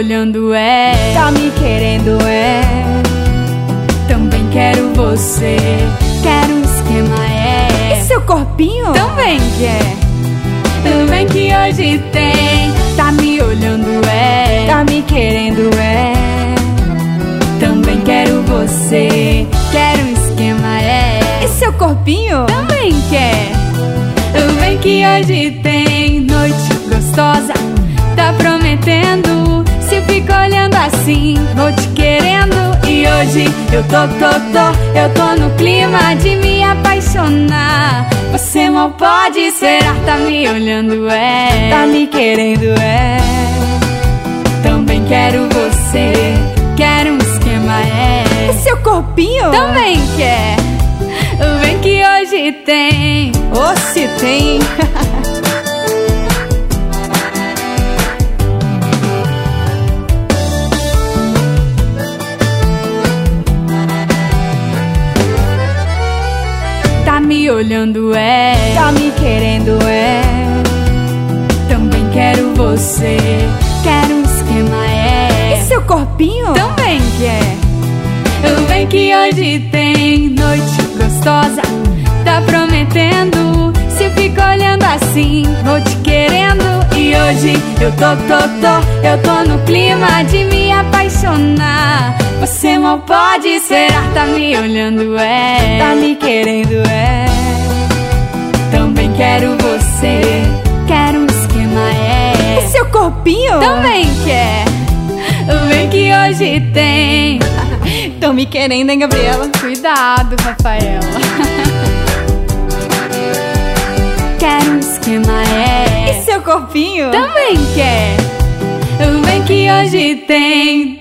olhando, tá me querendo, também quero você. Quero um esquema, e seu corpinho? também quer. Também que hoje tem. Tá me olhando, tá me querendo, também quero você. Quero um esquema, e seu corpinho? também quer. Também que hoje tem. Noite gostosa, tá prometendo. Se fica olhando assim, vou te querendo. E hoje eu tô no clima de me apaixonar. Você mal pode esperar, tá me olhando, tá me querendo, também quero você. Quero um esquema, e seu corpinho? também quer. Vem que hoje tem. Ô, se tem. Tá me olhando, tá me querendo, também quero você. Quero um esquema, e seu corpinho? também quer. Vem que hoje tem. Noite gostosa, tá prometendo. Se fica olhando assim, vou te querendo. E hoje eu tô no clima de me apaixonar. Você mal pode esperar, tá me olhando, tá me querendo, também quero você. Quero um esquema, e seu corpinho? também quer. Vem que hoje tem. Tão me querendo, hein, Gabriela? Cuidado, Rafaela. Quero um esquema, e seu corpinho? também quer. Vem que hoje tem.